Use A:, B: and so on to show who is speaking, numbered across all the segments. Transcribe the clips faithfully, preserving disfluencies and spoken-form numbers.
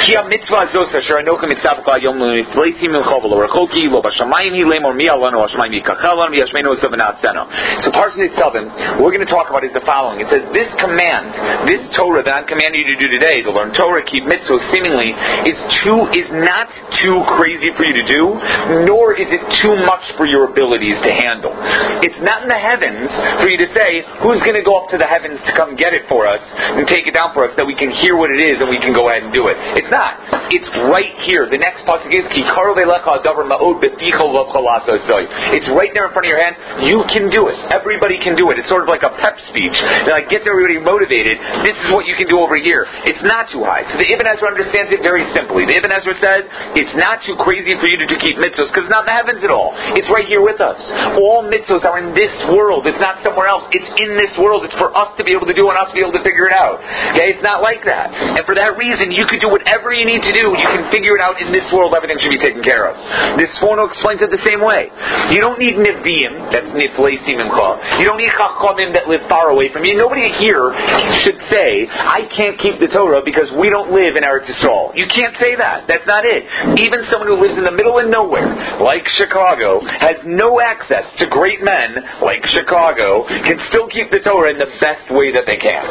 A: Ki mitzvah zos asher anocha mitzavka yom leitleisim milchavol orachoki lo bashamayim hilem or mi'alanu hashamayim yikachalanu yashmeinu osavanaseno. So Parshat Nitzavim, we're going to talk about is the following. It says this command, this Torah that I'm commanding you to do today, to learn Torah, keep mitzvahs, seemingly is too is not too crazy for you to do, nor is it too much for your abilities to handle. It's not in the heavens for you to say, who's going to go up to the heavens to come get it for us and take it down for us, that we can hear what it is and we can go ahead and do it. It's not. It's right here. The next pasuk is Ki karu velecha adavar ma'od beficha v'avcha la'asosoi. It's right there in front of your hands. You can do it. Everybody can do it. It's sort of like a pep speech. They're like, get everybody motivated. This is what you can do over here. It's not too high. So the Ibn Ezra understands it very simply. The Ibn Ezra says it's not too crazy for you to, to keep mitzvahs because it's not in the heavens at all. It's right here with us. All mitzvahs are in this world. It's not somewhere else. It's in this world. It's for us to be able to do and us to be able to figure it out. Okay? It's not like that. And for that reason, you could do whatever you need to do. You can figure it out in this world. Everything should be taken care of. This Sforno explains it the same way. You don't need Nevi'im, that's Niflei Simimcha. You don't need Chachamim that live far away from you. Nobody here should say, I can't keep the Torah because we don't live in Eretz Yisrael. You can't say that. That's not it. Even someone who lives in the middle of nowhere, like Chicago, has no access to great men, like Chicago, can still keep the Torah in the best way that they can.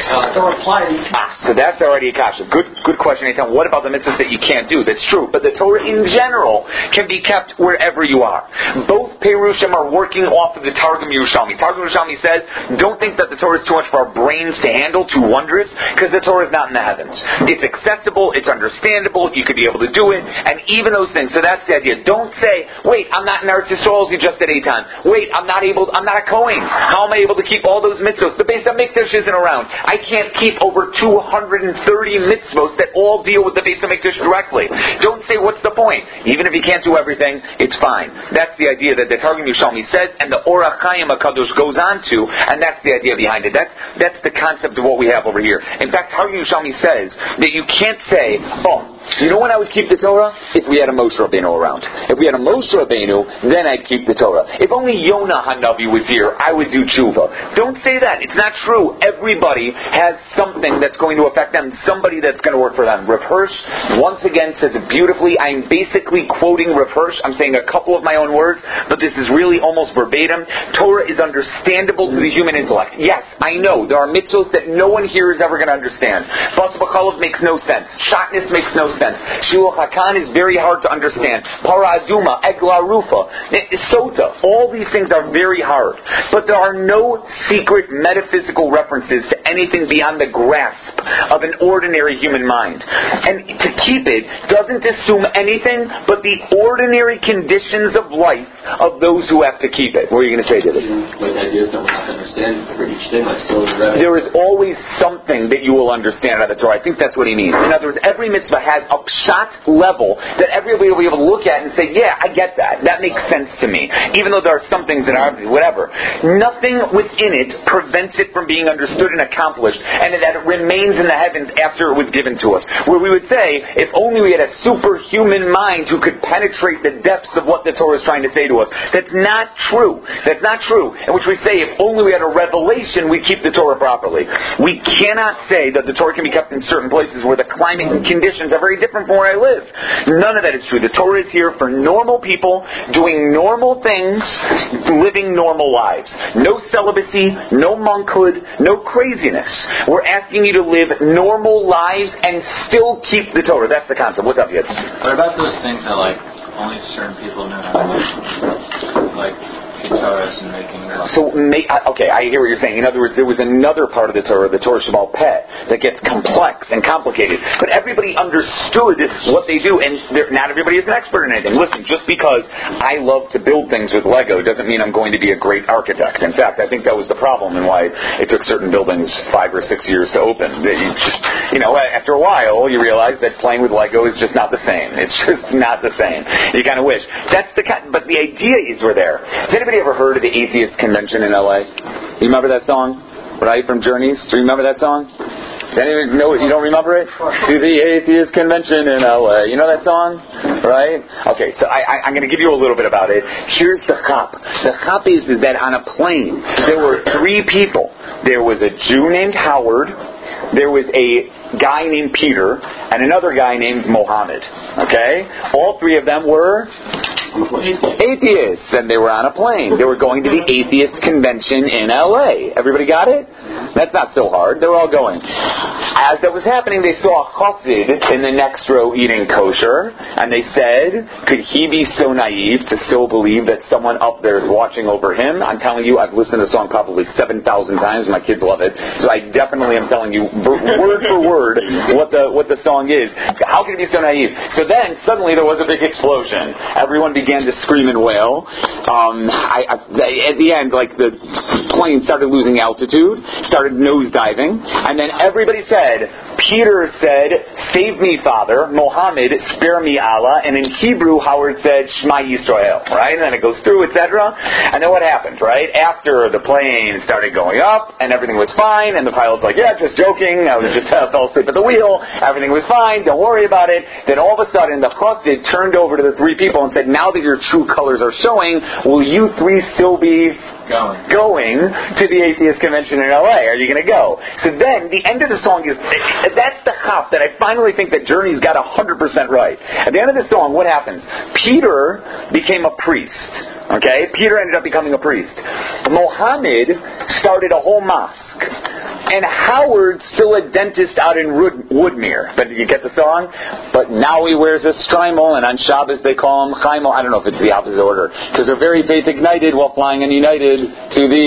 A: Ah, so that's already a kasha. Good, good question, Nathan. What about the mitzvahs that you can't do? That's true. But the Torah in general can be kept wherever you are. Both Perushim are working off of the Targum Yerushalmi. Targum Yerushalmi says, don't think that the Torah is too much for our brains to handle, too wondrous, because the Torah is not in the heavens. It's accessible, it's understandable, you could be able to do it, and even those things. So that's the idea. Don't say, wait, I'm not in Eretz Yisrael as you just did Eitan. Wait, I'm not able, I'm not a Kohen. How am I able to keep all those mitzvahs? The Beis HaMikdash isn't around. I can't keep over two hundred thirty mitzvahs that all deal with the Beis HaMikdash directly. Don't say, what's the point? Even if you can't do everything, it's fine. That's the idea that the Targum Yerushalmi says, and the Orach Chaim HaKadosh goes on to, and that's the idea behind it. That's that's the concept of what we have over here. In fact, Targum Yerushalmi says that you can't say, oh, you know when I would keep the Torah? If we had a Moshe Rabbeinu around. If we had a Moshe Rabbeinu, then I'd keep the Torah. If only Yonah Hanavi was here, I would do tshuva. Don't say that. It's not true. Everybody has something that's going to affect them, somebody that's going to work for them. Rav Hirsch, once again, says it beautifully. I'm basically quoting Rav Hirsch. I'm saying a couple of my own words, but this is really almost verbatim. Torah is understandable to the human intellect. Yes, I know. There are mitzvos that no one here is ever going to understand. Bas B'Chalav makes no sense. Shatnez makes no sense. Shiluch HaKan is very hard to understand. Para Aduma, Egla Rufa, Sota, all these things are very hard. But there are no secret metaphysical references to anything beyond the grasp of an ordinary human mind. And to keep it doesn't assume anything but the ordinary conditions of life of those who have to keep it. What are you going to say, David?
B: Like ideas that we'll have to understand for each thing, like so
A: there is always something that you will understand out of the Torah. I think that's what he means. In other words, every mitzvah has a pshat level that everybody will be able to look at and say, yeah, I get that. That makes sense to me. Even though there are some things that are whatever. Nothing within it prevents it from being understood and accomplished, and that it remains in the heavens after it was given to us. Where we would say, if only we had a superhuman mind who could penetrate the depths of what the Torah is trying to say to us. That's not true. That's not true. In which we say, if only we had a revelation, we'd keep the Torah properly. We cannot say that the Torah can be kept in certain places where the climate and conditions are very different from where I live. None of that is true. The Torah is here for normal people doing normal things, living normal lives. No celibacy, no monkhood, no craziness. We're asking you to live normal lives and still keep the Torah. That's the concept. What's up, Yitz?
C: What about those things that like only certain people know how to do? Like guitars and making them.
A: So, okay, I hear what you're saying. In other words, there was another part of the Torah, the Torah Shemal Peh, that gets complex and complicated. But everybody understood what they do, and not everybody is an expert in anything. Listen, just because I love to build things with Lego doesn't mean I'm going to be a great architect. In fact, I think that was the problem and why it took certain buildings five or six years to open. You just, you know, after a while, you realize that playing with Lego is just not the same. It's just not the same. You kind of wish. That's the kind, but the ideas were there. Has anybody ever heard of the Atheist Convention in L A? You remember that song? Right, from Journeys? Do you remember that song? Does anyone know it? You don't remember it? To the Atheist Convention in L A. You know that song? Right? Okay, so I, I, I'm going to give you a little bit about it. Here's the chap. The chap is that on a plane, there were three people. There was a Jew named Howard. There was a guy named Peter, and another guy named Mohammed. Okay? All three of them were atheists, and they were on a plane. They were going to the atheist convention in L A. Everybody got it? That's not so hard. They were all going. As that was happening, they saw a chassid in the next row eating kosher, and they said, could he be so naive to still believe that someone up there is watching over him? I'm telling you, I've listened to the song probably seven thousand times. My kids love it. So I definitely am telling you word for word what the what the song is. How can it be so naive? So then, suddenly, there was a big explosion. Everyone began to scream and wail. Um, I, I, at the end, like, the plane started losing altitude, started nosediving, and then everybody said, Peter said, save me, Father. Mohammed, spare me, Allah. And in Hebrew, Howard said, Shema Yisrael, right? And then it goes through, et cetera. And then what happened, right? After the plane started going up, and everything was fine, and the pilot's like, yeah, just joking, I was just uh, fell asleep at the wheel, everything was fine, don't worry about it. Then all of a sudden, the chassid turned over to the three people and said, now that your true colors are showing, will you three still be
C: Going.
A: going to the atheist convention in L A? Are you going to go? So then, the end of the song is, that's the chaf that I finally think that Journey's got one hundred percent right. At the end of the song, what happens? Peter became a priest. Okay? Peter ended up becoming a priest. Mohammed started a whole mosque. And Howard's still a dentist out in Wood- Woodmere. But you get the song? But now he wears a strimal, and on Shabbos they call him Chaimel. I don't know if it's the opposite order. Because they're very faith ignited while flying on United to the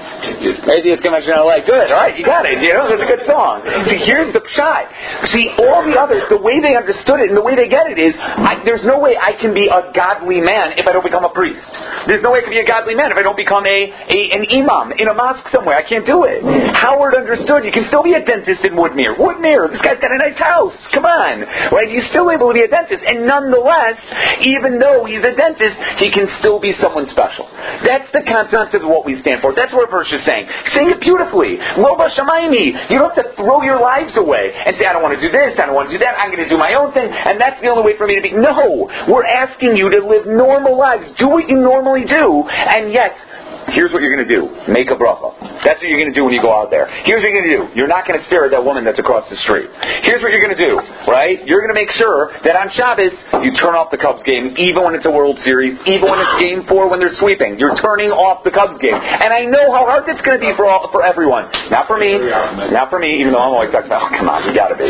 A: atheist convention in L A. Good, all right, you got it. You know, that's a good song. See, here's the pshat. See, all the others, the way they understood it and the way they get it is, I, there's no way I can be a godly man if I don't become a priest. There's no way I can be a godly man if I don't become a, a an imam in a mosque somewhere. I can't do it. Howard understood you can still be a dentist in Woodmere. Woodmere, this guy's got a nice house. Come on. Right? He's still able to be a dentist. And nonetheless, even though he's a dentist, he can still be someone special. That's the concept of what we stand for. That's what verse is saying. Saying it beautifully. Lo b'shamayim. You don't have to throw your lives away and say, I don't want to do this, I don't want to do that, I'm going to do my own thing, and that's the only way for me to be. No. We're asking you to live normal lives. Do what you normally do, and yet, here's what you're going to do. Make a bracha. That's what you're going to do when you go out there. Here's what you're going to do. You're not going to stare at that woman that's across the street. Here's what you're going to do, right? You're going to make sure that on Shabbos, you turn off the Cubs game, even when it's a World Series, even when it's game four when they're sweeping. You're turning off the Cubs game. And I know how hard that's going to be for all, for everyone. Not for me. Not for me, even though I'm always talking about, oh, come on, you got to be.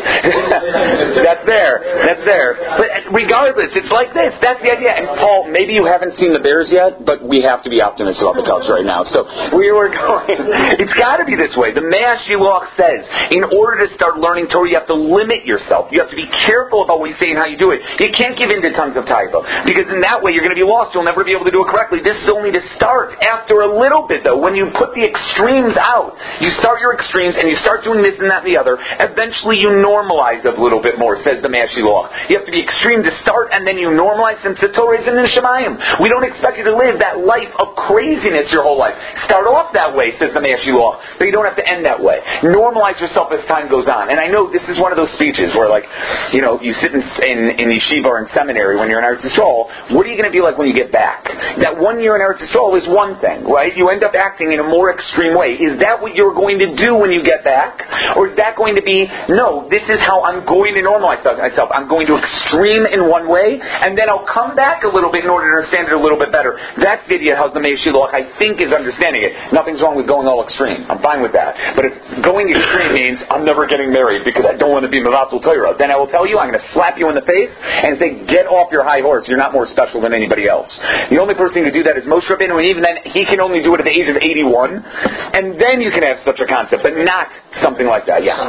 A: That's there. That's there. But regardless, it's like this. That's the idea. And Paul, maybe you haven't seen the Bears yet, but we have to be optimistic about the Cubs right now. So we were going, it's got to be this way. The Mea Shiloach says, in order to start learning Torah, you have to limit yourself. You have to be careful about what you say and how you do it. You can't give in to tons of typo, because in that way you're going to be lost. You'll never be able to do it correctly. This is only to start. After a little bit, though, when you put the extremes out, you start your extremes and you start doing this and that and the other, eventually you normalize a little bit more, says the Mea Shiloach. You have to be extreme to start, and then you normalize, since the Torah is in the Shemayim. We don't expect you to live that life of craziness your whole life. Start off that way, says the Mea Shiloach, but you don't have to end that way. Normalize yourself as time goes on. And I know this is one of those speeches where, like, you know, you sit in, in, in yeshiva or in seminary when you're in Eretz Yisrael. What are you going to be like when you get back? That one year in Eretz Yisrael is one thing, right? You end up acting in a more extreme way. Is that what you're going to do when you get back? Or is that going to be, no, this is how I'm going to normalize myself. I'm going to extreme in one way, and then I'll come back a little bit in order to understand it a little bit better. That video, how the Mea Shiloach, I think, is understanding it. Nothing's wrong with going all extreme. I'm fine with that. But if going extreme means I'm never getting married because I don't want to be Mevatel Torah, then I will tell you, I'm going to slap you in the face and say, get off your high horse. You're not more special than anybody else. The only person who can do that is Moshe Rabbeinu, and even then, he can only do it at the age of eighty-one. And then you can have such a concept, but not something like that. Yeah.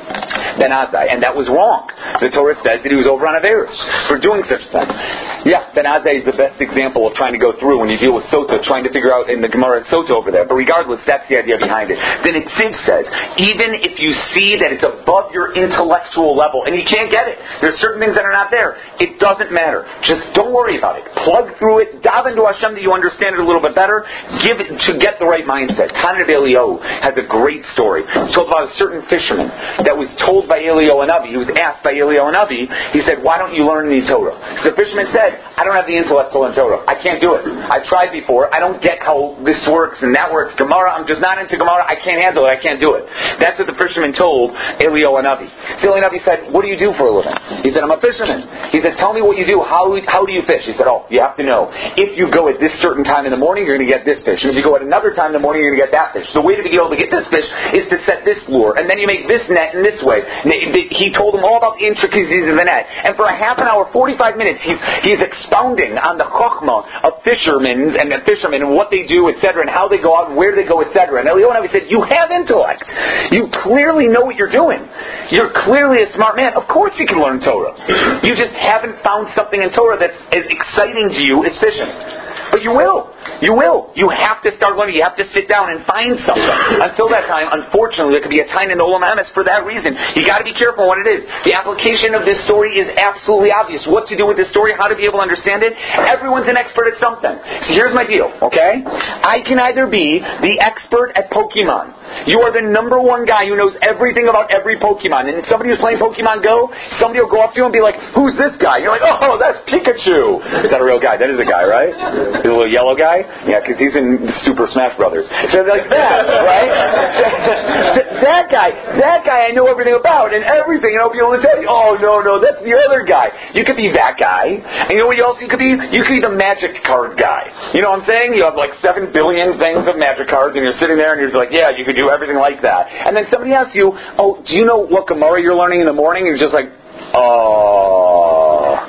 A: Ben Azai. And that was wrong. The Torah says that he was over on Averis for doing such a thing. Yeah, Ben Azai is the best example of trying to go through when you deal with Sota, trying to figure out in the Gemara Sota over there. But regardless, that's the idea behind it. Then it Tziv says, even if you see that it's above your intellectual level, and you can't get it, there's certain things that are not there, it doesn't matter. Just don't worry about it. Plug through it, dive into Hashem that you understand it a little bit better, give it to get the right mindset. Tanit Eliyahu has a great story. It's told about a certain fisherman that was told by Eliyahu Hanavi, he was asked by Eliyahu Hanavi, he said, why don't you learn the Torah? So the fisherman said, I don't have the intellect to learn Torah. I can't do it. I tried before. I don't get how this works and that works. Gemara, I'm just not into Gemara. I can't handle it. I can't do it. That's what the fisherman told Eliyahu Hanavi. So Eliyahu Hanavi said, what do you do for a living? He said, I'm a fisherman. He said, tell me what you do. How, how do you fish? He said, oh, you have to know. If you go at this certain time in the morning, you're going to get this fish. And if you go at another time in the morning, you're going to get that fish. The way to be able to get this fish is to set this lure. And then you make this net in this way. He told them all about the intricacies of the net. And for a half an hour, forty-five minutes, he's he's expounding on the chokhmah of fishermen and the fishermen and what they do, et cetera, and how they go out and where they go, et cetera. And Eliyahu Hanavi said, you have intellect. You clearly know what you're doing. You're clearly a smart man. Of course you can learn Torah. You just haven't found something in Torah that's as exciting to you as fishing. But you will. You will. You have to start learning. You have to sit down and find something. Until that time, unfortunately, there could be a time in the Olam Emes for that reason. You got to be careful what it is. The application of this story is absolutely obvious. What to do with this story, how to be able to understand it. Everyone's an expert at something. So here's my deal, okay? I can either be the expert at Pokemon. You are the number one guy who knows everything about every Pokemon. And if somebody who's playing Pokemon Go, somebody will go up to you and be like, who's this guy? You're like, oh, that's Pikachu. Is that a real guy? That is a guy, right? The little yellow guy? Yeah, because he's in Super Smash Brothers. So like that, right? that guy, that guy I know everything about and everything, and I'll be able to tell you, oh, no, no, that's the other guy. You could be that guy. And you know what else you could be? You could be the magic card guy. You know what I'm saying? You have like seven billion things of magic cards, and you're sitting there, and you're just like, yeah, you could do everything like that. And then somebody asks you, oh, do you know what Gemara you're learning in the morning? And you're just like, oh...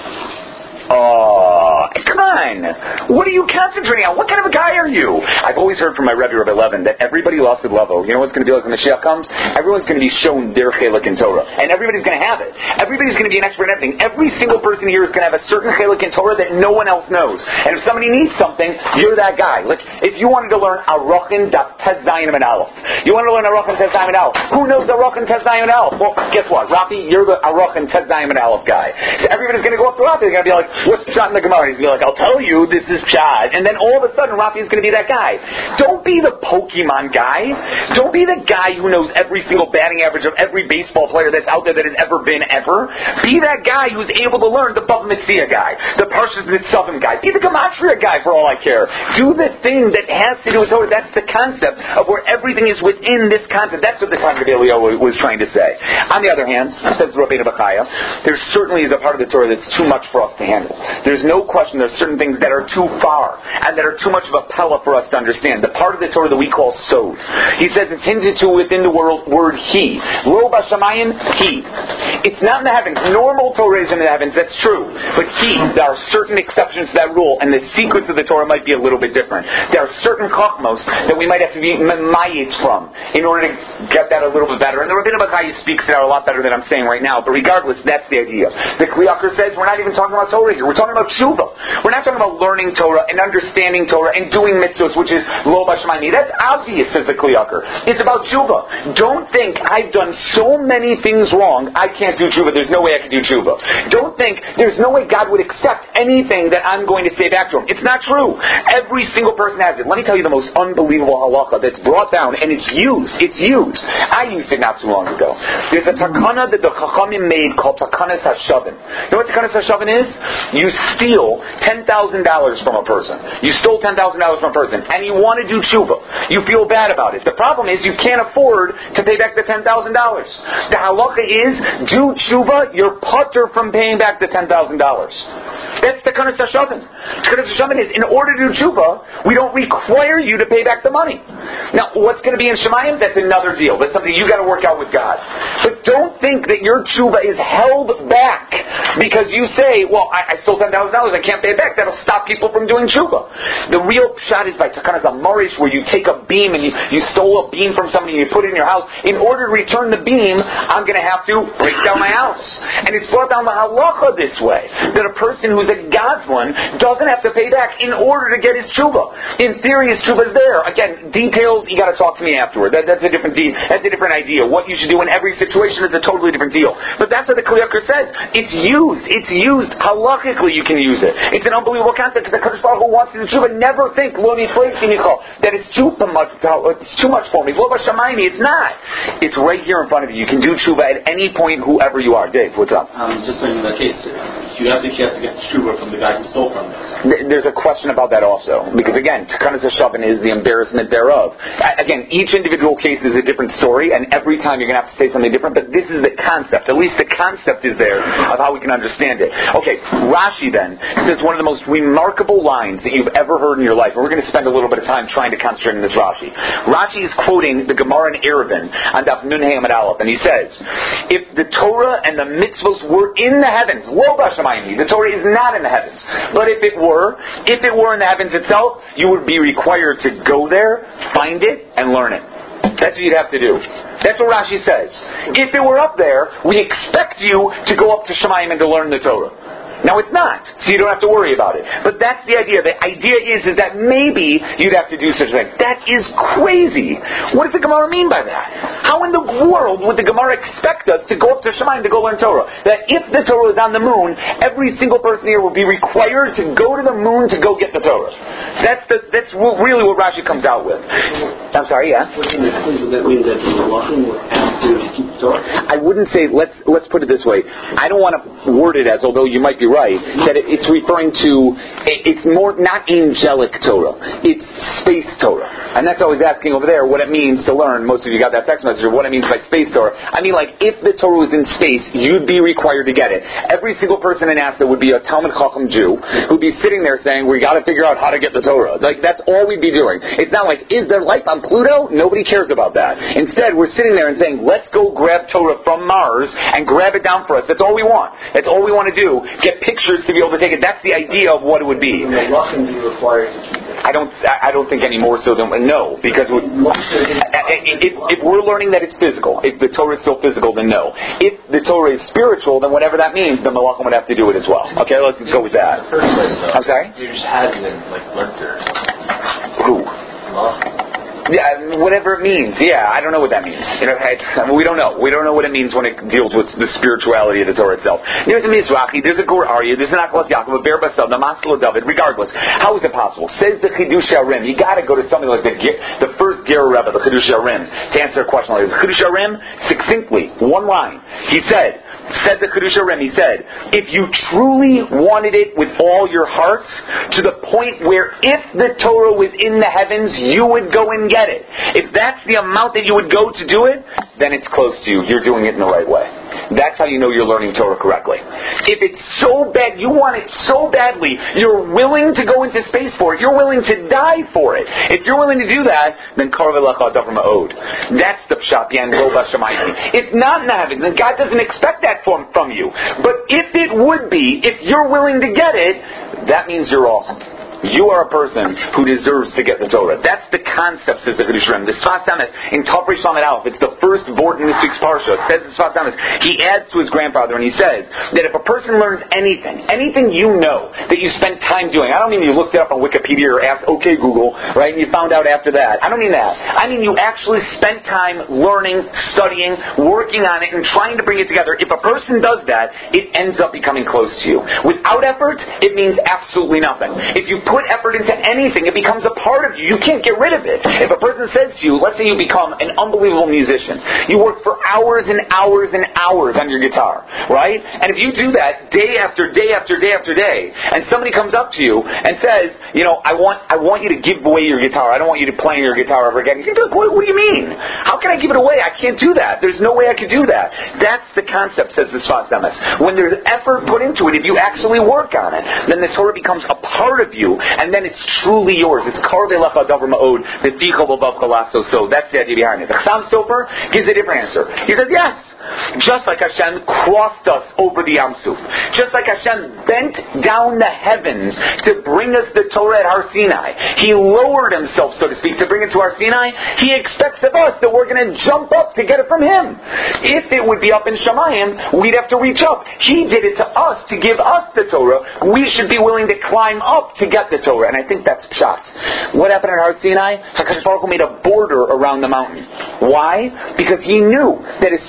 A: Oh, come on. What are you concentrating on? What kind of a guy are you? I've always heard from my Rebbe, Rebbe Levin, that everybody lost at Levo. You know what's going to be like when Mashiach comes? Everyone's going to be shown their chelik in Torah. And everybody's going to have it. Everybody's going to be an expert in everything. Every single person here is going to have a certain chelik in Torah that no one else knows. And if somebody needs something, you're that guy. Like, if you wanted to learn Arochin Daf Tez Zayin and Aleph. You want to learn Arochin Tez Zayin and Aleph. Who knows Arochin Tez Zayin and Aleph? Well, guess what? Rafi, you're the Arochin Tez Zayin and Aleph guy. So everybody's going to go up to Rafi. They're going to be like, what's Pshat in the Gemara? He's going to be like, I'll tell you, this is Pshat. And then all of a sudden, Rafi is going to be that guy. Don't be the Pokemon guy. Don't be the guy who knows every single batting average of every baseball player that's out there that has ever been ever. Be that guy who's able to learn the Bava Metzia guy, the Parshas Nitzavim guy. Be the Gematria guy for all I care. Do the thing that has to do with Torah. That's the concept of where everything is within this concept. That's what the Talmud of Eliyahu was trying to say. On the other hand, says Rabbeinu Bachaya, there certainly is a part of the Torah that's too much for us to handle. There's no question there's certain things that are too far and that are too much of a pella for us to understand. The part of the Torah that we call sod. He says it's hinted to within the word, word he. Lo bashamayim, he. It's not in the heavens. Normal Torah is in the heavens, that's true. But he, there are certain exceptions to that rule, and the sequence of the Torah might be a little bit different. There are certain chokmos that we might have to be mayitz from in order to get that a little bit better. And the Rabbeinu Bachaya speaks it out a lot better than I'm saying right now. But regardless, that's the idea. The Kli Yakar says we're not even talking about Torah here. We're talking about tshuva. We're not talking about learning Torah and understanding Torah and doing mitzvahs, which is lo b'shmayni. That's obvious, says the Kli Yakar. It's about tshuva. Don't think I've done so many things wrong, I can't do tshuva. There's no way I can do tshuva. Don't think there's no way God would accept anything that I'm going to say back to Him. It's not true. Every single person has it. Let me tell you the most unbelievable halacha that's brought down, and it's used. It's used. I used it not too long ago. There's a takana that the Chachamim made called takanas hashavin. You know what takanas hashavin is? You steal ten thousand dollars from a person. You stole ten thousand dollars from a person, and you want to do tshuva. You feel bad about it. The problem is you can't afford to pay back the ten thousand dollars. The halacha is, do tshuva, you're putter from paying back the ten thousand dollars. That's the takanas hashavin. Takanas hashavin is, in order to do tshuva, we don't require you to pay back the money. Now, what's going to be in Shemayim? That's another deal. That's something you got to work out with God. But don't think that your tshuva is held back because you say, well, I, I stole ten thousand dollars, I can't pay it back. That'll stop people from doing tshuva. The real shot is by takanas amorish, where you take a beam and you, you stole a beam from somebody and you put it in your house. In order to return the beam, I'm going to have to break down my house. And it's brought down the halacha this way, that a person who's a godsman doesn't have to pay back in order to get his tshuva. In theory, his tshuva is there. Again, details, you got to talk to me afterward. That, that's a different de- that's a different idea. What you should do in every situation is a totally different deal. But that's what the Kli Yakar says. It's used. It's used. Halachically, you can use it. It's an unbelievable concept because the Kadosh Baruch Hu wants you to do tshuva. Never think lo nifleisinicho, that it's too much. It's too much for me. Lo b'shamayni. It's not. It's right here in front of you. You can do tshuva at any point, whoever you are. Dave, what's up?
B: Um, just in the case. you have to, you have to get the shuvah from the guy who stole from them.
A: There's a question about that also, because again, takanas hashavin is the embarrassment thereof. Again, each individual case is a different story, and every time you're going to have to say something different, but this is the concept. At least the concept is there of how we can understand it. Okay, Rashi then says one of the most remarkable lines that you've ever heard in your life, and we're going to spend a little bit of time trying to concentrate on this Rashi. Rashi is quoting the Gemara in Eruvin on Daf Nun Hey Amud Aleph, and he says, if the Torah and the mitzvos were in the heavens, lo b'shamayim, the Torah is not in the heavens, but if it were, if it were in the heavens itself, you would be required to go there, find it, and learn it. That's what you'd have to do. That's what Rashi says. If it were up there, we expect you to go up to Shemayim and to learn the Torah. Now it's not, so you don't have to worry about it. But that's the idea. The idea is, is that maybe you'd have to do such a thing. That is crazy. What does the Gemara mean by that? How in the world would the Gemara expect us to go up to Shemayim to go learn Torah? That if the Torah is on the moon, every single person here will be required to go to the moon to go get the Torah. That's the, that's really what Rashi comes out with. I'm sorry, yeah?
B: Does that mean that the Malachim would have to keep the Torah?
A: I wouldn't say, let's let's put it this way. I don't want to word it as, although you might be right, that it, it's referring to, it's more not angelic Torah, it's space Torah. And that's always asking over there what it means to learn. Most of you got that text message of what it means by space Torah. I mean, like, if the Torah was in space, you'd be required to get it. Every single person in NASA would be a Talmud Chacham Jew who'd be sitting there saying, we got to figure out how to get the Torah. Like, that's all we'd be doing. It's not like, is there life on Pluto? Nobody cares about that. Instead, we're sitting there and saying, let's go grab Torah from Mars and grab it down for us. That's all we want. That's all we want to do. Get pictures to be able to take it. That's the idea of what it would be.
B: The Malachim be required to keep it.
A: I don't. I don't think any more so than no, because we, if, if we're learning that it's physical, if the Torah is still physical, then no. If the Torah is spiritual, then whatever that means, the Malachim would have to do it as well. Okay, let's go with that.
C: In the first place, though,
A: I'm sorry.
C: You just had them like learned it or something.
A: Who?
C: Malachim.
A: Yeah, whatever it means. Yeah, I don't know what that means. You know, I, we don't know. We don't know what it means when it deals with the spirituality of the Torah itself. There's a Mizrahi, there's a Gur Aryeh, there's an Aklas Yaakov, a Ber Basel, the Maskil David. Regardless, how is it possible? Says the Chidush Harim. You got to go to something like the the first Ger Rebbe, the Chidush Harim, to answer a question like this. Chidush Harim, succinctly, one line. He said. Said the Chidush Harim, he said, if you truly wanted it with all your hearts, to the point where if the Torah was in the heavens, you would go and get it. If that's the amount that you would go to do it, then it's close to you. You're doing it in the right way. That's how you know you're learning Torah correctly. If it's so bad, you want it so badly, you're willing to go into space for it. You're willing to die for it. If you're willing to do that, then Karve Lecha Davar Ma'od. That's the Pshat, Yan Lo Bashamayim. It's not in the heavens, and God doesn't expect that from, from you. But if it would be, if you're willing to get it, that means you're awesome. You are a person who deserves to get the Torah. That's the concept, says the Chidush Harim. The Sfas Emes, in Tafresh Lamed Aleph, it's the first board in this week's Parsha. It says the Sfas Emes, he adds to his grandfather and he says that if a person learns anything, anything you know, that you spent time doing, I don't mean you looked it up on Wikipedia or asked, okay Google, right, and you found out after that. I don't mean that. I mean you actually spent time learning, studying, working on it, and trying to bring it together. If a person does that, it ends up becoming close to you. Without effort, it means absolutely nothing. If you put effort into anything, it becomes a part of you. You can't get rid of it. If a person says to you, let's say you become an unbelievable musician, you work for hours and hours and hours on your guitar, right? And if you do that day after day after day after day, and somebody comes up to you and says, you know, I want I want you to give away your guitar. I don't want you to play your guitar ever again. You're like, what, what do you mean? How can I give it away? I can't do that. There's no way I could do that. That's the concept, says the Sfas Emes. When there's effort put into it, if you actually work on it, then the Torah becomes a part of you, and then it's truly yours. It's Karve Lecha Davar Ma'od, the Ticha V'Vav Chalaso. So that's the idea behind it. The Chassam Sofer gives a different answer. He says, yes. Just like Hashem crossed us over the Yam Suf. Just like Hashem bent down the heavens to bring us the Torah at Har Sinai. He lowered himself, so to speak, to bring it to Har Sinai. He expects of us that we're going to jump up to get it from him. If it would be up in Shamayim, we'd have to reach up. He did it to us to give us the Torah. We should be willing to climb up to get the Torah. And I think that's pshat. What happened at Har Sinai? HaKadosh Baruch Hu made a border around the mountain. Why? Because he knew that as soon as the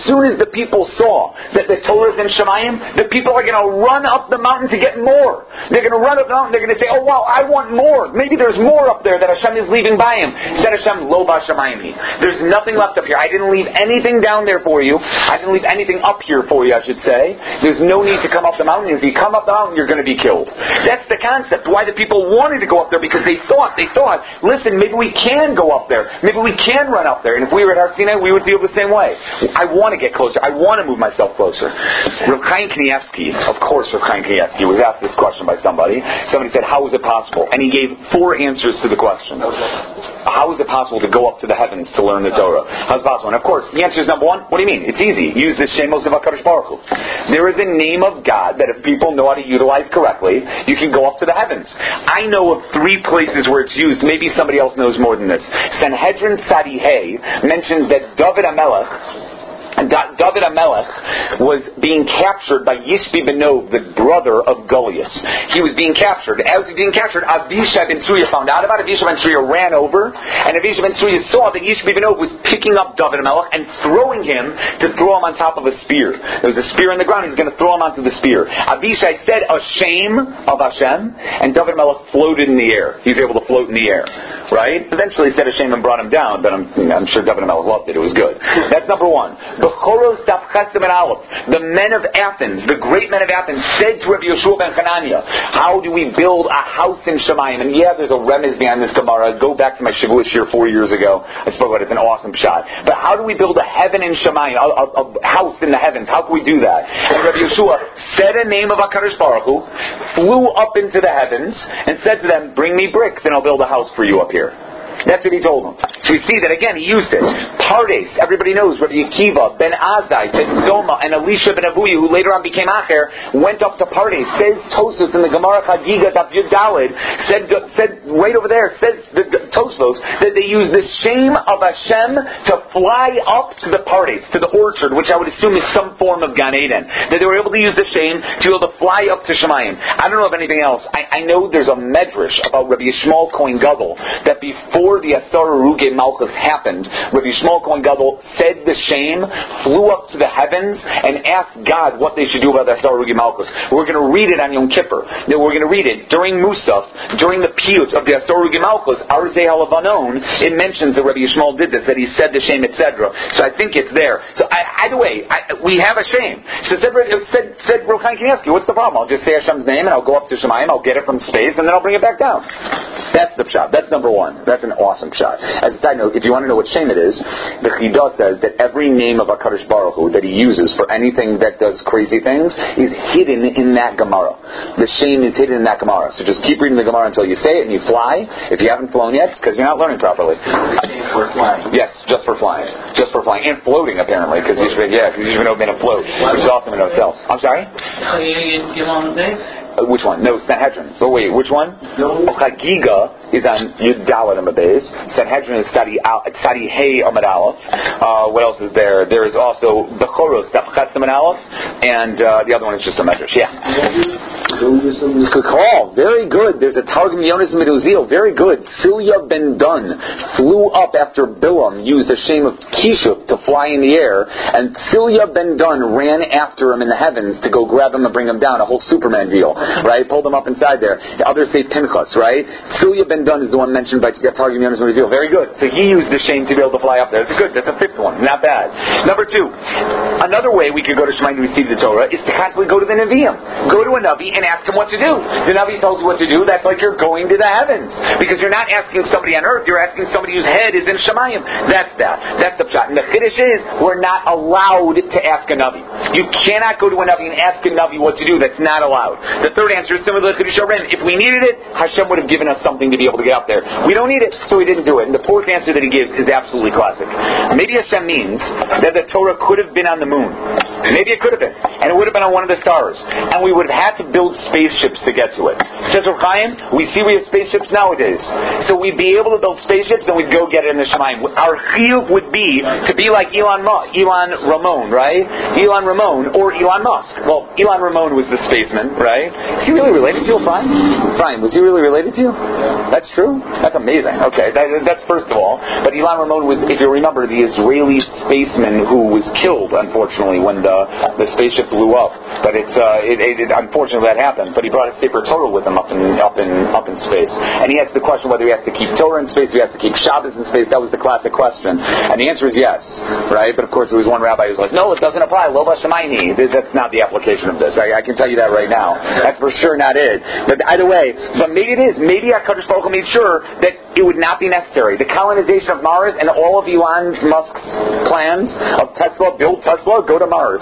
A: the people saw that the Torah is in Shemayim, the people are going to run up the mountain to get more. They're going to run up the mountain, they're going to say, oh wow, I want more. Maybe there's more up there that Hashem is leaving by him. Said Hashem, Lo ba Shemayim. There's nothing left up here. I didn't leave anything down there for you. I didn't leave anything up here for you, I should say. There's no need to come up the mountain. If you come up the mountain, you're going to be killed. That's the concept. Why the people wanted to go up there, because they thought, they thought, listen, maybe we can go up there. Maybe we can run up there. And if we were at Har Sinai, we would feel the same way. I want to get closer. I want to move myself closer. Rav Chaim Kanievsky, of course Rav Chaim Kanievsky, was asked this question by somebody. Somebody said, how is it possible? And he gave four answers to the question. How is it possible to go up to the heavens to learn the Torah? How's it possible? And of course, the answer is number one, what do you mean? It's easy. Use the Shemos of HaKadosh Baruch Hu. There is a name of God that if people know how to utilize correctly, you can go up to the heavens. I know of three places where it's used. Maybe somebody else knows more than this. Sanhedrin Tzadi Hey mentions that David HaMelech And David HaMelech was being captured by Yishbi ben Nov, the brother of Goliath. He was being captured. As he was being captured, Avishai ben Tzruya found out about it. Avishai ben Tzruya ran over, and Avishai ben Tzruya saw that Yishbi ben Nov was picking up David HaMelech and throwing him to throw him on top of a spear. There was a spear in the ground. He was going to throw him onto the spear. Avishai said a shame of Hashem, and David HaMelech floated in the air. He was able to float in the air. Right? Eventually he said a shame and brought him down, but I'm, I'm sure David HaMelech loved it. It was good. That's number one. The men of Athens, the great men of Athens, said to Rabbi Yeshua ben Hanania, how do we build a house in Shemayim? And yeah, there's a remez behind this Gemara. Go back to my Shavuot here four years ago. I spoke about it. It's an awesome shot. But how do we build a heaven in Shemayim, a, a, a house in the heavens? How can we do that? And Rabbi Yeshua said a name of HaKadosh Baruch Hu, flew up into the heavens, and said to them, bring me bricks and I'll build a house for you up here. That's what he told them. So we see that again, he used it. Pardes, everybody knows, Rabbi Akiva, Ben Azai, Ben Zoma, and Elisha ben Avuya, who later on became Acher, went up to Pardes. Says Tosfos in the Gemara Chagiga Daf Yud Daled, said, said right over there, says the, the Tosfos, that they used the shame of Hashem to fly up to the Pardes, to the orchard, which I would assume is some form of Gan Eden. That they were able to use the shame to be able to fly up to Shemayim. I don't know of anything else. I, I know there's a medrash about Rabbi Yishmael Kohen Gadol, that before Before the Asar Ruge Malchus happened, Rabbi Yishmael Kohen Gadol said the shame, flew up to the heavens, and asked God what they should do about the Asar Ruge Malchus. We're going to read it on Yom Kippur. We're going to read it during Musaf, during the piyut of the Asar Ruge Malchus, Arzei HaLavanon. It mentions that Rabbi Yishmael did this, that he said the shame, et cetera. So I think it's there. So I, either way, I, we have a shame. So said said said Rav Chaim Kanievsky, what's the problem? I'll just say Hashem's name, and I'll go up to Shemayim, I'll get it from space, and then I'll bring it back down. That's the shot. That's number one. That's an awesome shot. As a side note, if you want to know what shame it is, the Chidah says that every name of HaKadosh Baruch Hu that he uses for anything that does crazy things is hidden in that Gemara. The shame is hidden in that Gemara. So just keep reading the Gemara until you say it and you fly. If you haven't flown yet, it's because you're not learning properly.
C: For flying.
A: Yes, just for flying. Just for flying. And floating, apparently, because you should, yeah, because you should have been afloat, which is awesome in itself. I'm sorry?
C: Oh, you get on the base?
A: Uh, which one? No, Sanhedrin. So wait, which one? No. Oh, Chagiga is on Yud Dalet on the base. Sanhedrin is Tzadi Hey Amud Aleph. Uh, what else is there? There is also Bechoros Tafchat Amud Aleph, and uh, the other one is just a medrash. Yeah. Good call. Very good. There's a Targum Yonis Meduzil. Very good. Silya ben Dun flew up after Bilam used the shame of Kishuf to fly in the air, and Silya ben Dun ran after him in the heavens to go grab him and bring him down. A whole Superman deal. Right? Pulled him up inside there. The others say Pinchas, right? Silya ben Dun is the one mentioned by Targum Yonis Meduzil. Very good. So he used the shame to be able to fly up there. That's good. That's a fifth one. Not bad. Number two. Another way we could go to Shemayim to receive the Torah is to constantly go to the Nevi'im. Go to a Navi and ask him what to do. The Navi tells you what to do. That's like you're going to the heavens. Because you're not asking somebody on earth. You're asking somebody whose head is in Shemayim. That's that. That's the pshat. And the Chiddush is we're not allowed to ask a Navi. You cannot go to a Navi and ask a Navi what to do. That's not allowed. The third answer is similar to Chiddush HaRim. If we needed it, Hashem would have given us something to be able to get up there. We don't need it, so He didn't do it. And the fourth answer that He gives is absolutely classic. Maybe Hashem means that the Torah could have been on the moon. Maybe it could have been. And it would have been on one of the stars. And we would have had to build spaceships to get to it. Says Reb Chaim, we see we have spaceships nowadays. So we'd be able to build spaceships and we'd go get it in the Shemaim. Our chiyuv would be to be like Elon Musk, Elon Ramon, right? Elon Ramon or Elon Musk. Well, Elon Ramon was the spaceman, right? Is he really related to you, Brian? Brian, was he really related to you? That's true? That's amazing. Okay, that, that's first of all. But Elon Ramon was, if you remember, the Israeli spaceman who was killed, unfortunately, when the the spaceship blew up. But it's uh, it, it, it, unfortunately that happened. But he brought his Sefer Torah with him up in up in up in space. And he asked the question whether he has to keep Torah in space, or he has to keep Shabbos in space. That was the classic question. And the answer is yes, right? But of course, there was one rabbi who was like, no, it doesn't apply. Lo b'shamayni. That's not the application of this. I, I can tell you that right now. That's for sure not it. But either way, but maybe it is. Maybe HaKadosh Baruch Hu made sure that it would not be necessary. The colonization of Mars and all of Elon Musk's plans of Tesla, build Tesla, go to Mars.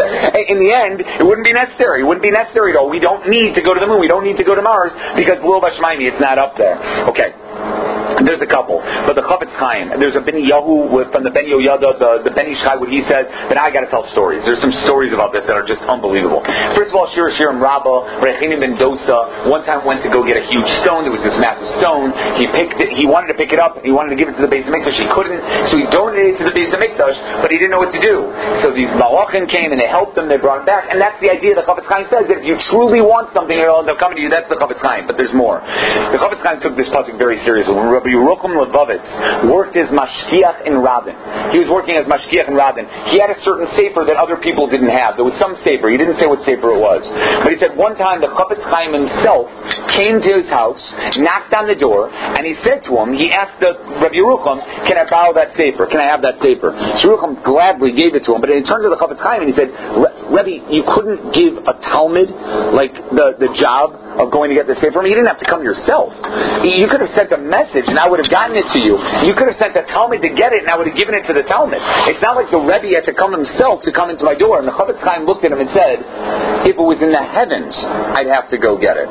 A: In the end, it wouldn't be necessary. It wouldn't be necessary at all. We don't need to go to the moon. We don't need to go to Mars because Lo b'shamayni, it's not up there. Okay. There's a couple, but the Chafetz Chaim, there's a Ben Yahu from the Ben Yoyada, the, the Ben Ish Chai, what he says, but I got to tell stories. There's some stories about this that are just unbelievable. First of all, Shir Shirim Rabbah, Rechinim Ben Dosa, one time went to go get a huge stone. There was this massive stone. He picked it. He wanted to pick it up. He wanted to give it to the Beis HaMikdash. He couldn't, so he donated it to the Beis HaMikdash, but he didn't know what to do. So these Malachim came and they helped him. They brought it back, and that's the idea. The Chafetz Chaim says that if you truly want something, it'll end up coming to you. That's the Chafetz Chaim, but there's more. The Chafetz Chaim took this pasuk very seriously. When Rabbi Yerucham Levovitz worked as mashkiach in Rabin. He was working as mashkiach in Rabin. He had a certain sefer that other people didn't have. There was some sefer. He didn't say what sefer it was. But he said one time the Chafetz Chaim himself came to his house, knocked on the door, and he said to him, he asked the Rabbi Yerucham, can I borrow that sefer? Can I have that sefer? So Yerucham gladly gave it to him. But he turned to the Chafetz Chaim and he said, Rebbe, you couldn't give a Talmud like the, the job of going to get the sefer? I mean, you didn't have to come yourself. You could have sent a message and I would have gotten it to you. You could have sent a Talmud to get it and I would have given it to the Talmud. It's not like the Rebbe had to come himself to come into my door. And the Chafetz Chaim looked at him and said, if it was in the heavens, I'd have to go get it.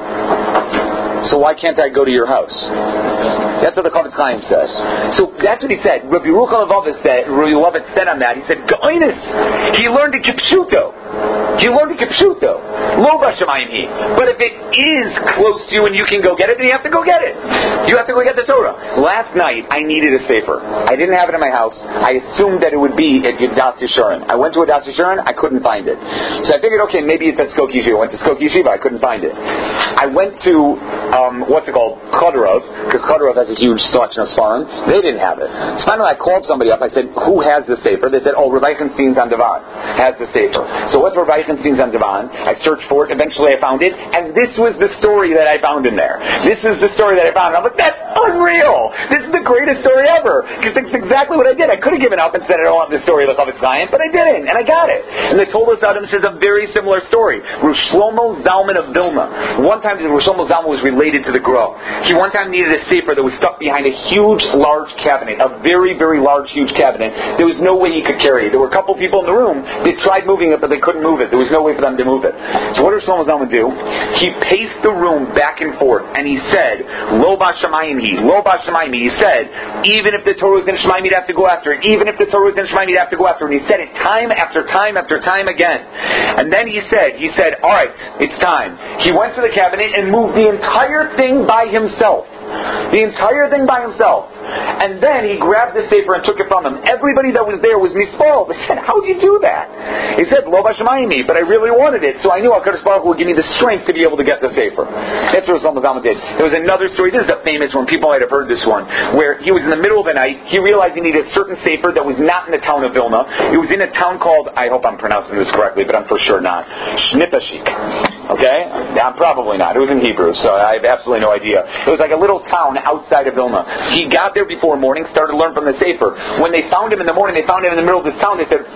A: So why can't I go to your house? That's what the Chafetz Chaim says. So that's what he said. Rabbi Yerucham Levovitz said, Rabbi Levovitz said on that, he said, Goinus, he learned a kipshuto. He learned a kipshuto. Lo b'shamayim he. But if it is close to you and you can go get it, then you have to go get it. You have to go get the Torah. Last night, I needed a sefer. I didn't have it in my house. I assumed that it would be at Das Yeshurin. I went to a Das Yeshurin, I couldn't find it. So I figured, okay, maybe it's at Skokie Yeshiva. I went to Skokie Yeshiva, I couldn't find it. I went to, um, what's it called? Chodorov, because Chodorov has a huge selection of Sfarim. They didn't have it. So finally I called somebody up. I said, who has the sefer? They said, oh, Rabbi Eichenstein's on Divan has the sefer. So what's Rabbi Eichenstein's on Divan? I searched for it. Eventually I found it. And this was the story that I found in there. This is the story that I found. I'm like, that's unreal. This is the greatest story ever. Because that's exactly what I did. I could have given up and said, I don't want the story of the Chafetz Chaim, but I didn't. And I got it. And the Toldos Adam says a very similar story. Rosh Shlomo Zalman of Vilna. One time Rosh Shlomo Zalman was related to the Gro. He one time needed a sefer that was stuck behind a huge, large cabinet. A very, very large, huge cabinet. There was no way he could carry it. There were a couple people in the room. They tried moving it, but they couldn't move it. There was no way for them to move it. So what did Shlomo Zalman do? He paced the room back and forth, and he said, Lo b'shamayim he, Lo b'shamayim he. He said, even if the Torah was in Shemaim, you'd have to go after it. Even if the Torah was in Shemaim, you'd have to go after it. And he said it time after time after time again. And then he said, he said, all right, it's time. He went to the cabinet and moved the entire thing by himself. The entire thing by himself. And then he grabbed the sefer and took it from him. Everybody that was there was mispoiled. They said, how did you do that? He said, Lo b'shamayim, but I really wanted it, so I knew HaKadosh Baruch Hu would give me the strength to be able to get the sefer. That's what Shlomo Zalman did. There was another story, this is a famous one, people might have heard this one, where he was in the middle of the night, he realized he needed a certain sefer that was not in the town of Vilna. It was in a town called, I hope I'm pronouncing this correctly, but I'm for sure not, Shnipashik. Okay? I'm probably not. It was in Hebrew, so I have absolutely no idea. It was like a little town outside of Vilna. He got there before morning, started to learn from the sefer. When they found him in the morning, they found him in the middle of this town. They said,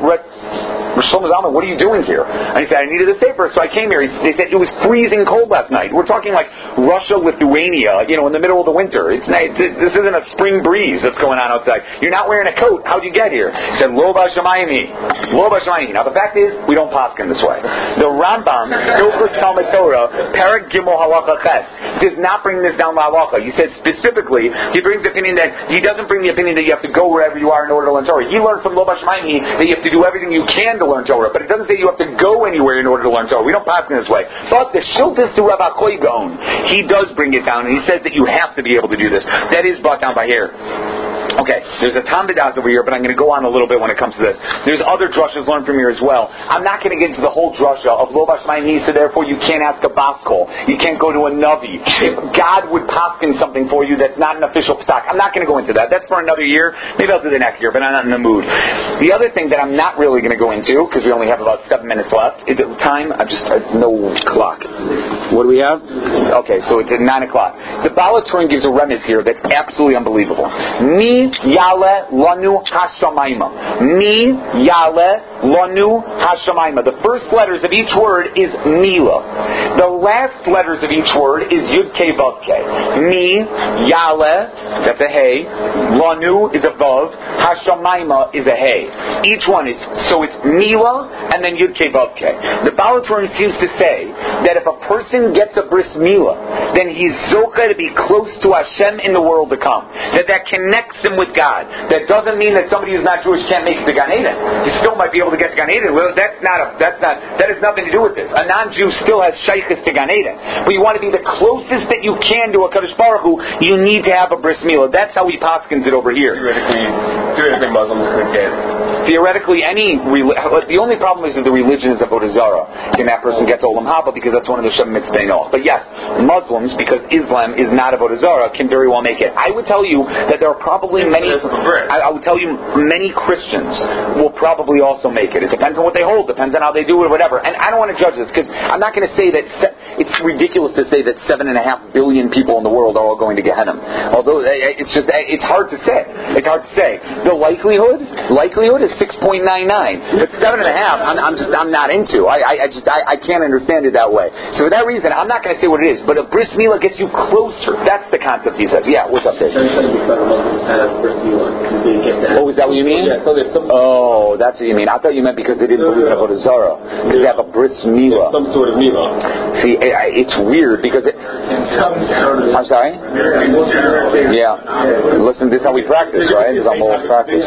A: Shlomo Zalman, what are you doing here? And he said, I needed a sefer, so I came here. They said, it was freezing cold last night. We're talking like Russia, Lithuania, you know, in the middle of the winter. It's not, this isn't a spring breeze that's going on outside. You're not wearing a coat. How'd you get here? He said, Lo b'shamayim. Lo b'shamayim. Now the fact is, we don't paskin this way. The Rambam, Hilchos Talmud Torah, Perek Gimel Halacha Ches, does not bring this down to halacha. He said specifically, he brings the opinion that he doesn't bring the opinion that you have to go wherever you are in order to learn Torah. He learned from Lo b'shamayim that you have to do everything you can to learn Torah, but it doesn't say you have to go anywhere in order to learn Torah. We don't pass in this way. But the Shiltis to Rabbi Achoy Gaon, he does bring it down, and he says that you have to be able to do this. That is brought down by here. Okay, there's a Tam B'daz over here, but I'm going to go on a little bit when it comes to this. There's other drushas learned from here as well. I'm not going to get into the whole drusha of Lo Bashmayim Nisa, therefore you can't ask a baskol. You can't go to a Navi. If God would paskin something for you that's not an official psak, I'm not going to go into that. That's for another year. Maybe I'll do the next year, but I'm not in the mood. The other thing that I'm not really going to go into, because we only have about seven minutes left, is it time? I just, uh, no clock. What do we have? Okay, so it's at nine o'clock. The Baal HaTurim gives a remiss here that's absolutely unbelievable. Mi Yale Lanu Hashamayma. Mi Yale Lanu Hashamayma. The first letters of each word is Mila. The last letters of each word is Yud Kei Vav Kei. Mi Yale, that's a Hey. Lanu is a Vav. Hashamayma is a Hey. Each one is, so it's Mila and then Yud Kei Vav Kei. The Baal HaTurim seems to say that if a person gets a bris Mila, then he's zocheh to be close to Hashem in the world to come. That that connects him with God. That doesn't mean that somebody who's not Jewish can't make it to Gan Eden. He still might be able to get to Gan Eden. Well, that's not a, that's not, that has nothing to do with this. A non-Jew still has shaykhs to Gan Eden. But you want to be the closest that you can to a Kadosh Baruch Hu, you need to have a bris milah. That's how he paskins it over here.
D: Theoretically, theoretically Muslims could get.
A: Theoretically, any the only problem is that the religion is Avodah Zarah, and that person gets Olam Haba because that's one of the Shem Mitzvah Noach. But yes, Muslims, because Islam is not Avodah Zarah, can very well make it. I would tell you that there are probably many. I, I would tell you many Christians will probably also make it. It depends on what they hold, depends on how they do it, or whatever. And I don't want to judge this because I'm not going to say that se- it's ridiculous to say that seven and a half billion people in the world are all going to Gehenna. Although it's just it's hard to say. It's hard to say. The likelihood likelihood is six point nine nine, but seven and a half, I'm, I'm just I'm not into. I, I, I just I, I can't understand it that way. So for that reason, I'm not going to say what it is. But a bris milah gets you closer. That's the concept he says. Yeah, what's up there? Oh, is that what you mean? Oh, that's what you mean. I thought you meant because they didn't believe in Avodah Zarah. Because they have a bris milah.
D: Some sort of milah.
A: See, it's weird because it, I'm sorry. Yeah. Listen, this is how we practice, right? This is how most practice.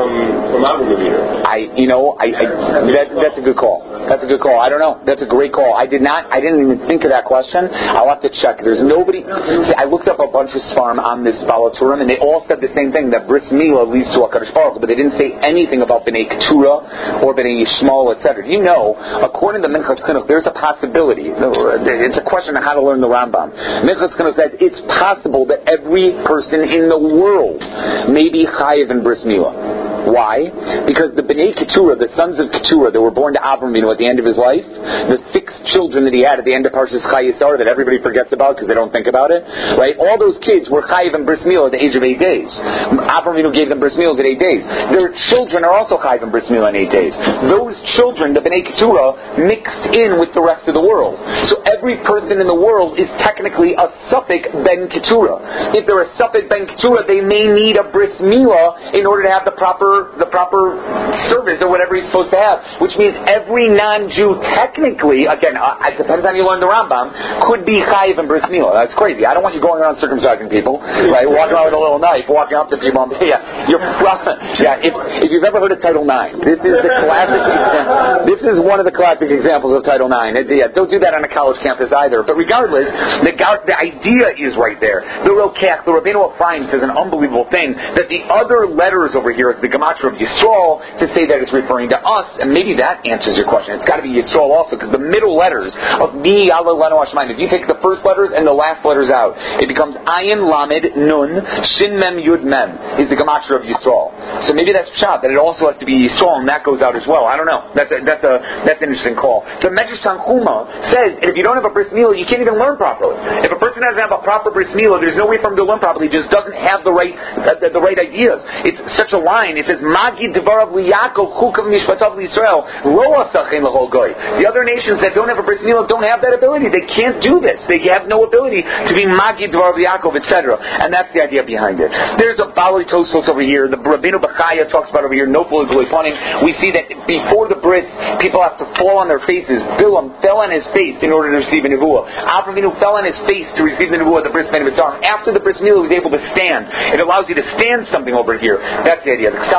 A: I, you know, I, I that, that's a good call. That's a good call. I don't know. That's a great call. I did not. I didn't even think of that question. I'll have to check. There's nobody. See, I looked up a bunch of Sfarim on this Baal HaTurim, and they all said the same thing, that bris milah leads to a Kadosh Baruch Hu, but they didn't say anything about B'nai Keturah or B'nai Yishmael, et cetera. You know, according to Minchas Chinuch, there's a possibility. It's a question of how to learn the Rambam. Minchas Chinuch said it's possible that every person in the world may be chayiv in bris milah. Why? Because the B'nai Keturah, the sons of Keturah that were born to Avram Avinu at the end of his life, the six children that he had at the end of Parshas Chai Yisar that everybody forgets about because they don't think about it, right? All those kids were chayiv and bris milah at the age of eight days. Avram Avinu gave them bris milahs at eight days. Their children are also chayiv and bris milah in eight days. Those children, the B'nai Keturah, mixed in with the rest of the world. So every person in the world is technically a Suffolk Ben Keturah. If they're a Suffolk Ben Keturah, they may need a bris milah in order to have the proper the proper service or whatever he's supposed to have, which means every non-Jew technically, again, uh, it depends on how you learn the Rambam, could be chayiv and bris milah. That's crazy. I don't want you going around circumcising people, right? Walking around with a little knife, walking up to people and yeah, you're yeah. If, if you've ever heard of Title nine, this is the classic. This is one of the classic examples of Title nine. It, yeah, don't do that on a college campus either. But regardless, the the idea is right there. The Rokach, the Rabbeinu Ephraim says an unbelievable thing that the other letters over here is the Gemara of Yisrael to say that it's referring to us, and maybe that answers your question. It's got to be Yisrael also, because the middle letters of Mi Yala Lanu Hashemaim, if you take the first letters and the last letters out, it becomes Ayin Lamed Nun Shin Mem Yud Mem is the Gematria of Yisrael. So maybe that's pshat, that it also has to be Yisrael, and that goes out as well. I don't know. That's a, that's a that's an interesting call. The Medrash Tanchuma says, if you don't have a bris milah, you can't even learn properly. If a person doesn't have a proper bris milah, there's no way for him to learn properly. He just doesn't have the right the, the right ideas. It's such a line. It says Magid Devarav Liyakov Chukav Mishpatav L'Yisrael Lo Asachin L'Chol Goy. The other nations that don't have a bris milah don't have that ability. They can't do this. They have no ability to be Magid Devarav Liyakov, et cetera. And that's the idea behind it. There's a Bali Tosos over here. The Rabbeinu Bechaya talks about over here. No full Ponim. We see that before the bris, people have to fall on their faces. Bilam fell on his face in order to receive a nevuah. Avram Avinu fell on his face to receive the nevuah. The bris made him his arm. After the bris milah, he was able to stand. It allows you to stand something over here. That's the idea. The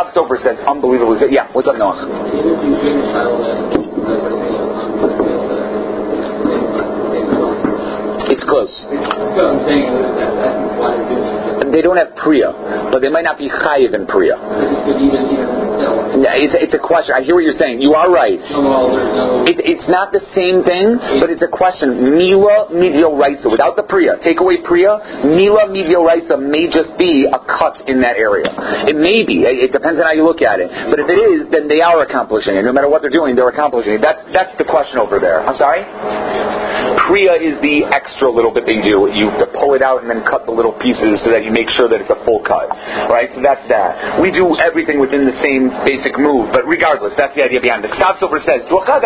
A: Ksaf Sofer says, unbelievable. Yeah, what's up, Noah? It's close. They don't have Priya, but they might not be Chayiv in Priya. It's, it's a question. I hear what you're saying. You are right. It, it's not the same thing, but it's a question. Mila Midioraisa, without the Priya. Take away Priya, Mila Midioraisa may just be a cut in that area. It may be. It depends on how you look at it. But if it is, then they are accomplishing it. No matter what they're doing, they're accomplishing it. That's, that's the question over there. I'm sorry? Priya is the extra little bit they do. You have to pull it out and then cut the little pieces so that you make sure that it's a full cut. Right? So that's that. We do everything within the same basic move, but regardless, that's the idea behind it. Ksaf Sofer says,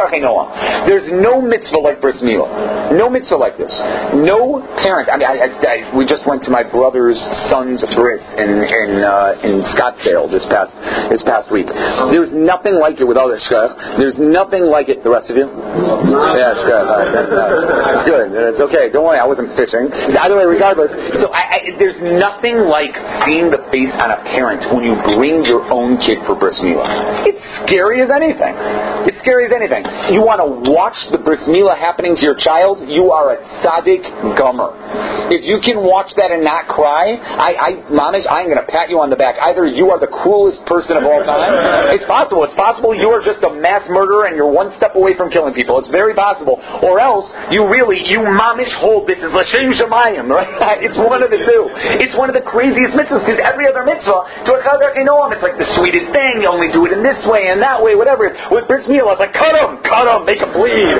A: there's no mitzvah like bris milah. No mitzvah like this. No parent. I mean, I, I, I, we just went to my brother's son's bris in in, uh, in Scottsdale this past this past week. There's nothing like it without a shkach. There's nothing like it. The rest of you? Yeah, shkach. All right, that's, uh, it's good. It's okay. Don't worry, I wasn't fishing. Either way, regardless. So I, I, there's nothing like seeing the face on a parent when you bring your own kid for bris milah. It's scary as anything. It's scary as anything. You want to watch the bris milah happening to your child, you are a tzaddik gomer. If you can watch that and not cry, I, I, Mamish, I'm going to pat you on the back. Either you are the cruelest person of all time. It's possible. It's possible you are just a mass murderer and you're one step away from killing people. It's very possible. Or else, you really, you Mamish hold this as L'Shem Shemayim, right? It's one of the two. It's one of the craziest mitzvahs, because every other mitzvah, to a Chazak Noam, it's like the sweetest thing. You only do it in this way and that way, whatever. With bris milah, it's like, cut him, cut him, make him bleed.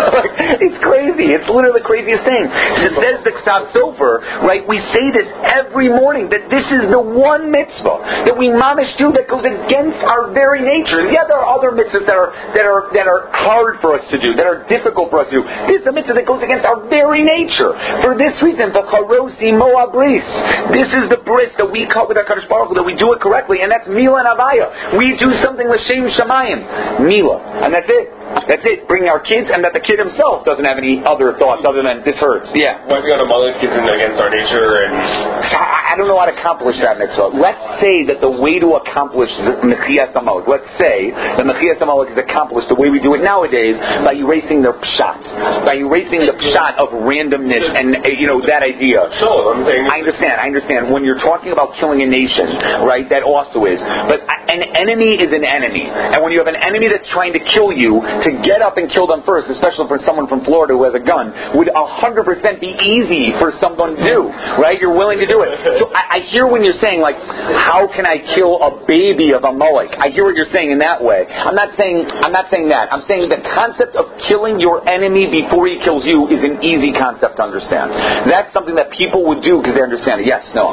A: It's crazy. It's literally the craziest thing. It says the Ksaf Sofer, right? We say this every morning, that this is the one mitzvah that we mamish do that goes against our very nature. Yeah, there are other mitzvahs that are that are that are hard for us to do, that are difficult for us to do. This is a mitzvah that goes against our very nature. For this reason, the charosi moa bris. This is the bris that we cut with our Kadosh Baruch Hu, that we do it correctly, and that's Mila and Avaya. We do something l'shem shamayim, Mila, and that's it. That's it. Bring our kids, and that the kid himself doesn't have any other thoughts other than this hurts. Yeah.
D: Why is he going to mullet kids against our nature? And
A: I, I don't know how to accomplish that mitzvah. Let's say that the way to accomplish Mechias HaMalek, let's say that Mechias HaMalek is accomplished the way we do it nowadays by erasing their pshat, by erasing the pshat of randomness and uh, you know that idea.
D: So I'm saying.
A: I understand. I understand. When you're talking about killing a nation, right? That also is. But an enemy is an enemy, and when you have an enemy that's trying to kill you, to get up and kill them first, especially for someone from Florida who has a gun, would one hundred percent be easy for someone to do, right? You're willing to do it. So I, I hear when you're saying, like, how can I kill a baby of Amalek? I hear what you're saying in that way. I'm not saying I'm not saying that. I'm saying the concept of killing your enemy before he kills you is an easy concept to understand. That's something that people would do because they understand it. Yes, no.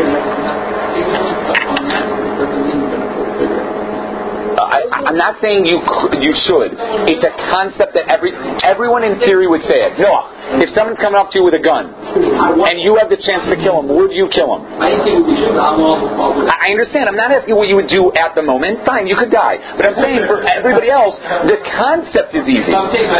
A: I, I'm not saying you you should. It's a concept that every everyone in theory would say it. No, if someone's coming up to you with a gun and you have the chance to kill him, would you kill him? I understand. I'm not asking what you would do at the moment. Fine, you could die. But I'm saying for everybody else, the concept is easy.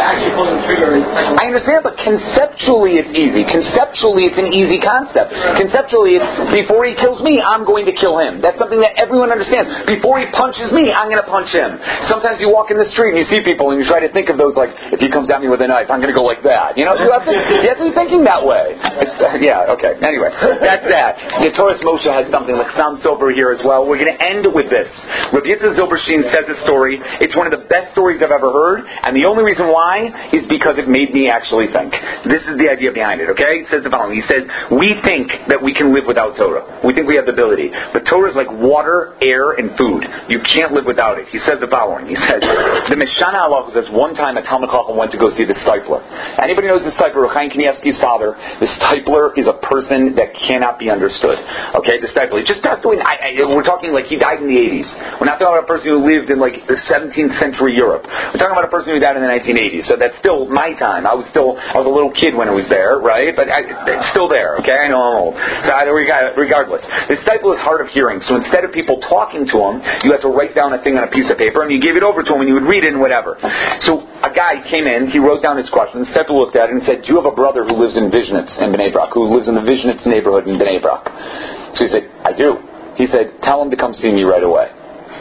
A: I understand, but conceptually it's easy. Conceptually it's an easy concept. Conceptually, it's before he kills me, I'm going to kill him. That's something that everyone understands. Before he punches me, I'm going to punch him. Sometimes you walk in the street and you see people and you try to think of those like, if he comes at me with a knife, I'm going to go like that. You know, you have to, you have to be thinking that way. It's, yeah, okay. Anyway, that's that. The Torah Moshe has something like Ksaf Sofer here as well. We're going to end with this. Rav Yitzhak Zilberstein says a story. It's one of the best stories I've ever heard, and the only reason why is because it made me actually think. This is the idea behind it, okay? He says the following. He says, we think that we can live without Torah. We think we have the ability. But Torah is like water, air, and food. You can't live without it. He says the following. He says, the Mishana Halacha says one time a Talmid Chacham went to go see the Stipler. Anybody knows the Stipler, Chaim Kanievsky's father? The Stipler is a person that cannot be understood. Okay, the Stipler. He just passed away. I, I, we're talking like he died in the eighties. We're not talking about a person who lived in like the seventeenth century Europe. We're talking about a person who died in the nineteen eighties. So that's still my time. I was still, I was a little kid when it was there, right? But I, it's still there, okay? I know I'm old. So I, regardless. The Stipler is hard of hearing. So instead of people talking to him, you have to write down a thing on a piece of paper and you gave it over to him and you would read it and whatever. So a guy came in, he wrote down his question, the Stipler looked at it and said, do you have a brother who lives in Vishnitz in Bnei Brak, who lives in the Vishnitz neighborhood in Bnei Brak? So he said, I do. He said, tell him to come see me right away.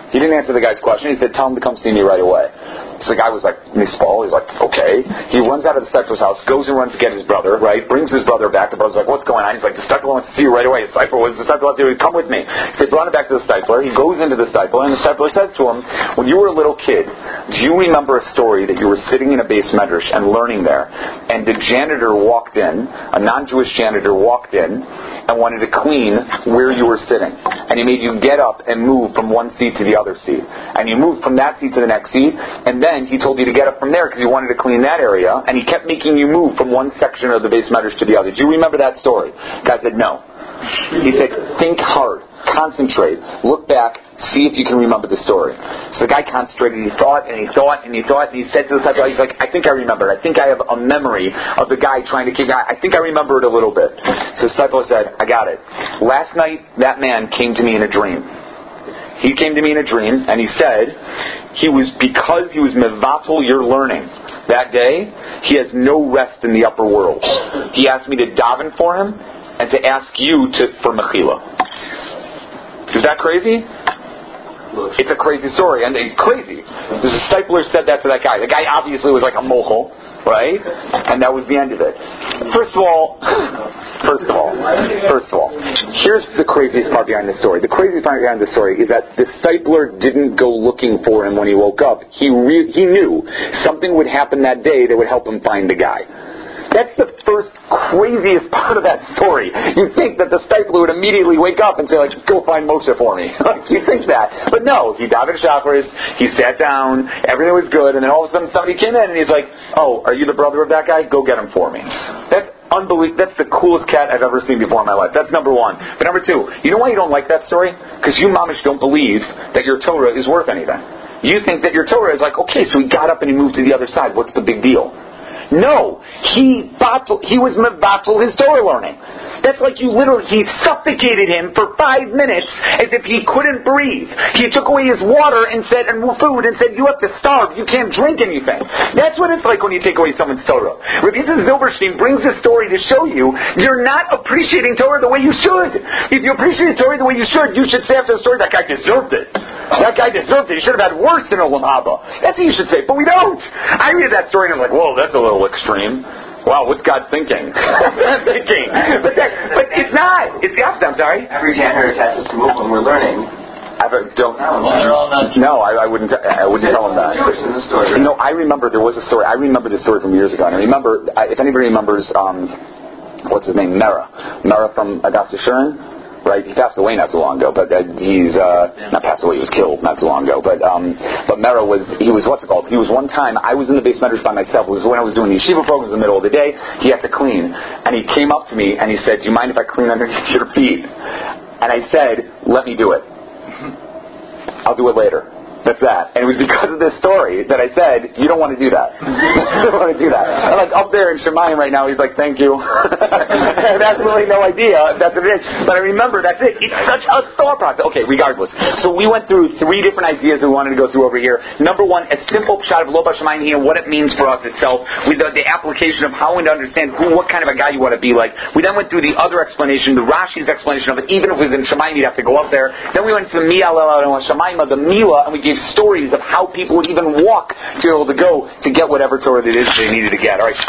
A: He didn't answer the guy's question. He said, tell him to come see me right away. So the guy was like, Nispal. He's like, okay. He runs out of the Steipler's house, goes and runs to get his brother, right? Brings his brother back. The brother's like, what's going on? He's like, the Steipler wants to see you right away. The Steipler, what does the Steipler have to do? Come with me. So they brought him back to the Steipler. He goes into the Steipler, and the Steipler says to him, when you were a little kid, do you remember a story that you were sitting in a base medrash and learning there, and the janitor walked in, a non-Jewish janitor walked in, and wanted to clean where you were sitting. And he made you get up and move from one seat to the other seat. And you moved from that seat to the next seat, and then he told you to get up from there because he wanted to clean that area, and he kept making you move from one section of the base medrash to the other. Do you remember that story? The guy said, no. He said, think hard, concentrate, look back, see if you can remember the story. So the guy concentrated, he thought, and he thought, and he thought, and he said to the Steipler, he's like, I think I remember it. I think I have a memory of the guy trying to kick, I think I remember it a little bit. So the Steipler said, I got it. Last night, that man came to me in a dream. He came to me in a dream, and he said, he was, because he was mevatel your learning that day, he has no rest in the upper world. He asked me to daven for him, and to ask you to for mechila. Is that crazy? It's a crazy story, and it's crazy. The Steipler said that to that guy. The guy obviously was like a mochel, right? And that was the end of it. First of all, first of all, first of all, here's the craziest part behind the story. The craziest part behind the story is that the Steipler didn't go looking for him when he woke up. He re- he knew something would happen that day that would help him find the guy. That's the first craziest part of that story. You think that the Steipler would immediately wake up and say, like, go find Moshe for me. You think that. But no, he davened Shacharis, he sat down, everything was good, and then all of a sudden somebody came in and he's like, oh, are you the brother of that guy? Go get him for me. That's unbelievable. That's the coolest cat I've ever seen before in my life. That's number one. But number two, you know why you don't like that story? Because you mamish don't believe that your Torah is worth anything. You think that your Torah is like, okay, so he got up and he moved to the other side. What's the big deal? No, he battled, he was mevatel his Torah learning. That's like you literally, he suffocated him for five minutes as if he couldn't breathe. He took away his water and said, and food, and said, you have to starve, you can't drink anything. That's what it's like when you take away someone's Torah. Rabbi Yitzchak Zilberstein brings this story to show you, you're not appreciating Torah the way you should. If you appreciate Torah the way you should, you should say after the story, that guy deserved it. That guy deserved it. He should have had worse than Olam Haba. That's what you should say, but we don't. I read that story and I'm like, whoa, that's a little extreme. Wow, what's God thinking? thinking. But, that, but it's not. It's the opposite. I'm sorry.
B: Every janitor attaches to move when we're learning.
A: I don't.
C: Well, they're all not Jewish.
A: No, I, I wouldn't. I wouldn't tell him that.
B: Jewish in the story.
A: You know, I remember there was a story. I remember this story from years ago. And I remember, if anybody remembers, um, what's his name, Mera, Mera from Adas Yeshurun. Right, he passed away not so long ago, but uh, he's uh, yeah. not passed away. He was killed not so long ago. But um, but Mera was he was what's it called? He was one time. I was in the base medrash by myself. It was when I was doing the yeshiva programs in the middle of the day. He had to clean, and he came up to me and he said, "Do you mind if I clean underneath your feet?" And I said, "Let me do it. I'll do it later." That's that. And it was because of this story that I said, you don't want to do that. You don't want to do that. I'm like up there in Shemayim right now, he's like, thank you. I have absolutely no idea if that's what it is. But I remember, that's it. It's such a thought process. Okay, regardless. So we went through three different ideas that we wanted to go through over here. Number one, a simple shot of Lo Bashamayim here, what it means for us itself, with the, the application of how to understand who, what kind of a guy you want to be like. We then went through the other explanation, the Rashi's explanation of it. Even if it was in Shemayim, you'd have to go up there. Then we went to the Miyah and Shemayim, the Mila, and we gave stories of how people would even walk to be able to go to get whatever Torah it is they needed to get. All right.